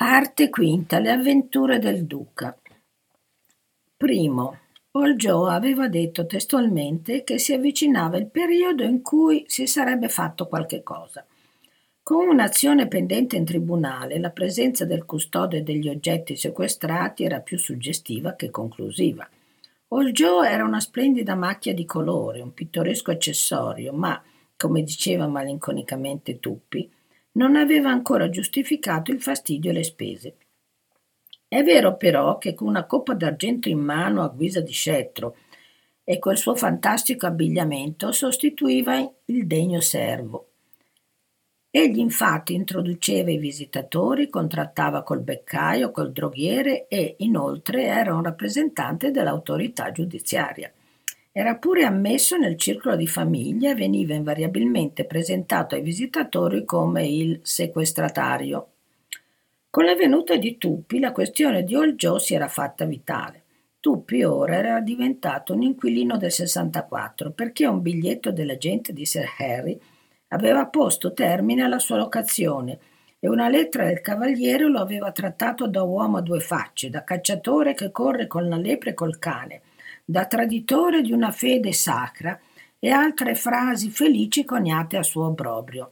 Parte quinta. Le avventure del duca. Primo. Old Joe aveva detto testualmente che si avvicinava il periodo in cui si sarebbe fatto qualche cosa. Con un'azione pendente in tribunale, la presenza del custode degli oggetti sequestrati era più suggestiva che conclusiva. Old Joe era una splendida macchia di colore, un pittoresco accessorio, ma, come diceva malinconicamente Tuppy, non aveva ancora giustificato il fastidio e le spese. È vero però che con una coppa d'argento in mano a guisa di scettro e quel suo fantastico abbigliamento sostituiva il degno servo. Egli infatti introduceva i visitatori, contrattava col beccaio, col droghiere e inoltre era un rappresentante dell'autorità giudiziaria. Era pure ammesso nel circolo di famiglia e veniva invariabilmente presentato ai visitatori come il sequestratario. Con la venuta di Tuppy la questione di Old Joe si era fatta vitale. Tuppy ora era diventato un inquilino del 64 perché un biglietto dell'agente di Sir Harry aveva posto termine alla sua locazione e una lettera del cavaliere lo aveva trattato da uomo a due facce, da cacciatore che corre con la lepre e col cane, da traditore di una fede sacra e altre frasi felici coniate a suo obbrobrio.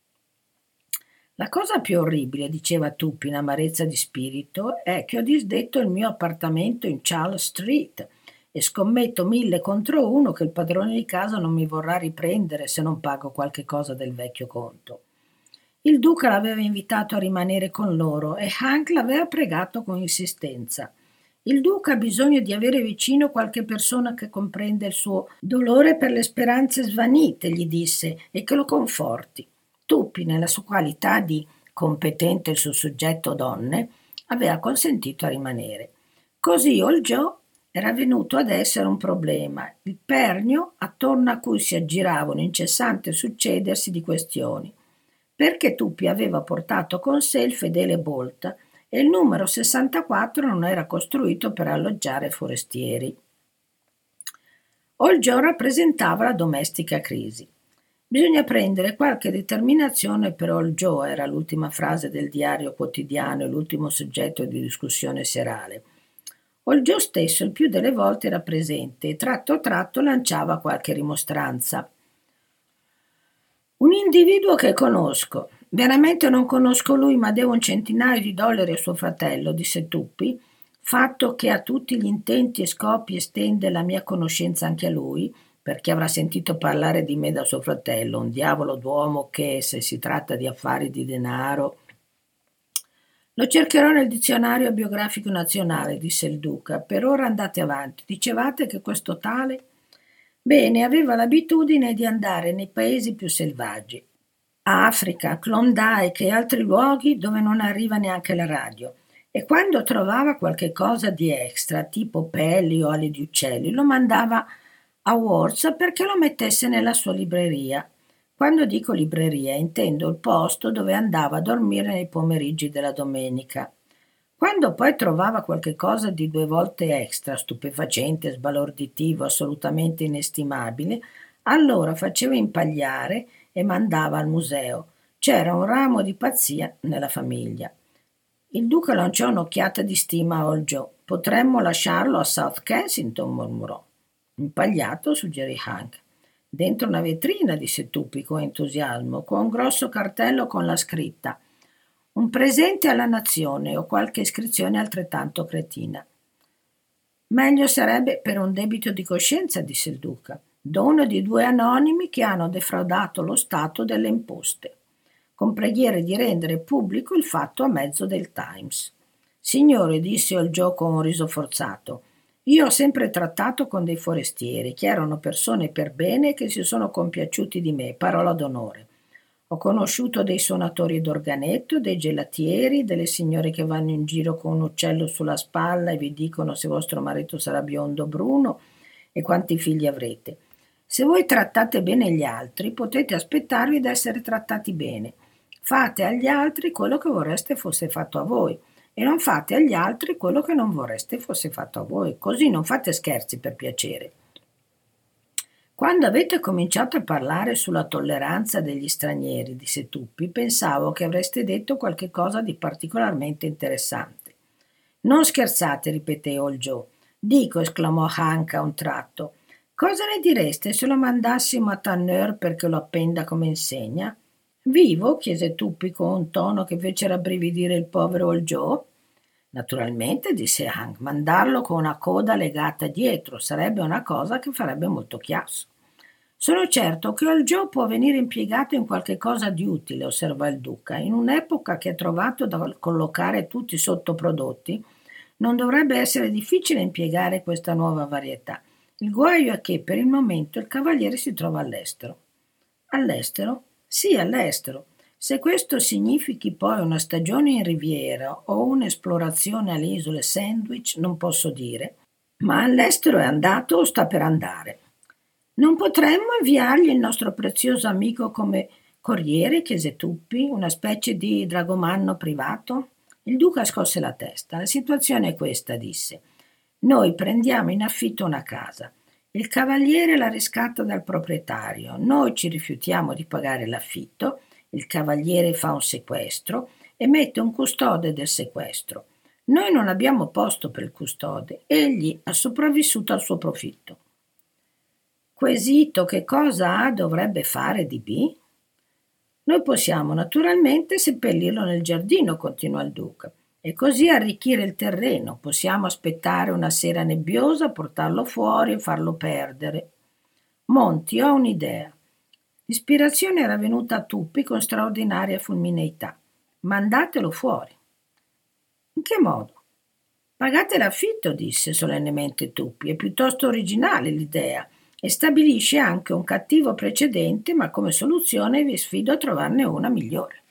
La cosa più orribile, diceva Tuppy in amarezza di spirito, è che ho disdetto il mio appartamento in Charles Street e scommetto 1000 contro 1 che il padrone di casa non mi vorrà riprendere se non pago qualche cosa del vecchio conto. Il duca l'aveva invitato a rimanere con loro e Hank l'aveva pregato con insistenza. Il duca ha bisogno di avere vicino qualche persona che comprenda il suo dolore per le speranze svanite, gli disse, e che lo conforti. Tuppy, nella sua qualità di competente sul soggetto donne, aveva consentito a rimanere. Così Old Joe era venuto ad essere un problema, il pernio attorno a cui si aggiravano un incessante succedersi di questioni, perché Tuppy aveva portato con sé il fedele Bolt e il numero 64 non era costruito per alloggiare forestieri. Old Joe rappresentava la domestica crisi. Bisogna prendere qualche determinazione per Old Joe, era l'ultima frase del diario quotidiano e l'ultimo soggetto di discussione serale. Old Joe stesso il più delle volte era presente e tratto a tratto lanciava qualche rimostranza. Un individuo che conosco. Veramente non conosco lui, ma devo $100.000 a suo fratello, disse Tuppy, fatto che a tutti gli intenti e scopi estende la mia conoscenza anche a lui, perché avrà sentito parlare di me da suo fratello, un diavolo d'uomo che, se si tratta di affari di denaro... Lo cercherò nel dizionario biografico nazionale, disse il duca. Per ora andate avanti. Dicevate che questo tale... Bene, aveva l'abitudine di andare nei paesi più selvaggi. Africa, Klondike e altri luoghi dove non arriva neanche la radio. E quando trovava qualche cosa di extra, tipo pelli o ali di uccelli, lo mandava a Worth perché lo mettesse nella sua libreria. Quando dico libreria intendo il posto dove andava a dormire nei pomeriggi della domenica. Quando poi trovava qualche cosa di 2 volte extra, stupefacente, sbalorditivo, assolutamente inestimabile, allora faceva impagliare e mandava al museo. C'era un ramo di pazzia nella famiglia. Il duca lanciò un'occhiata di stima a Old Joe. Potremmo lasciarlo a South Kensington, mormorò. Impagliato, suggerì Hank. Dentro una vetrina, disse Tuppy con entusiasmo, con un grosso cartello con la scritta «Un presente alla nazione» o qualche iscrizione altrettanto cretina. Meglio sarebbe per un debito di coscienza, disse il duca, dono di 2 anonimi che hanno defraudato lo Stato delle imposte, con preghiere di rendere pubblico il fatto a mezzo del Times. Signore, disse Old Joe con un riso forzato, io ho sempre trattato con dei forestieri, che erano persone per bene e che si sono compiaciuti di me, parola d'onore. Ho conosciuto dei suonatori d'organetto, dei gelatieri, delle signore che vanno in giro con un uccello sulla spalla e vi dicono se vostro marito sarà biondo o bruno e quanti figli avrete. Se voi trattate bene gli altri, potete aspettarvi di essere trattati bene. Fate agli altri quello che vorreste fosse fatto a voi e non fate agli altri quello che non vorreste fosse fatto a voi. Così non fate scherzi per piacere. Quando avete cominciato a parlare sulla tolleranza degli stranieri, disse Tuppi, pensavo che avreste detto qualche cosa di particolarmente interessante. Non scherzate, ripeté Old Joe. Dico, esclamò Hank a un tratto. Cosa ne direste se lo mandassimo a Tanneur perché lo appenda come insegna? Vivo? Chiese Tuppi con un tono che fece rabbrividire il povero Old Joe. Naturalmente, disse Hank, mandarlo con una coda legata dietro sarebbe una cosa che farebbe molto chiasso. Sono certo che Old Joe può venire impiegato in qualche cosa di utile, osservò il duca. In un'epoca che ha trovato da collocare tutti i sottoprodotti, non dovrebbe essere difficile impiegare questa nuova varietà. Il guaio è che per il momento il cavaliere si trova all'estero. All'estero? Sì, all'estero. Se questo significhi poi una stagione in riviera o un'esplorazione alle isole Sandwich, non posso dire, ma all'estero è andato o sta per andare. Non potremmo inviargli il nostro prezioso amico come corriere, chiese Tuppi, una specie di dragomanno privato? Il duca scosse la testa. La situazione è questa, disse. Noi prendiamo in affitto una casa. Il cavaliere la riscatta dal proprietario. Noi ci rifiutiamo di pagare l'affitto. Il cavaliere fa un sequestro e mette un custode del sequestro. Noi non abbiamo posto per il custode. Egli ha sopravvissuto al suo profitto. Quesito che cosa A dovrebbe fare di B? Noi possiamo naturalmente seppellirlo nel giardino, continuò il duca, e così arricchire il terreno. Possiamo aspettare una sera nebbiosa, portarlo fuori e farlo perdere. Monti, ho un'idea. L'ispirazione era venuta a Tuppi con straordinaria fulmineità. Mandatelo fuori. In che modo? Pagate l'affitto, disse solennemente Tuppi. È piuttosto originale l'idea e stabilisce anche un cattivo precedente, ma come soluzione vi sfido a trovarne una migliore.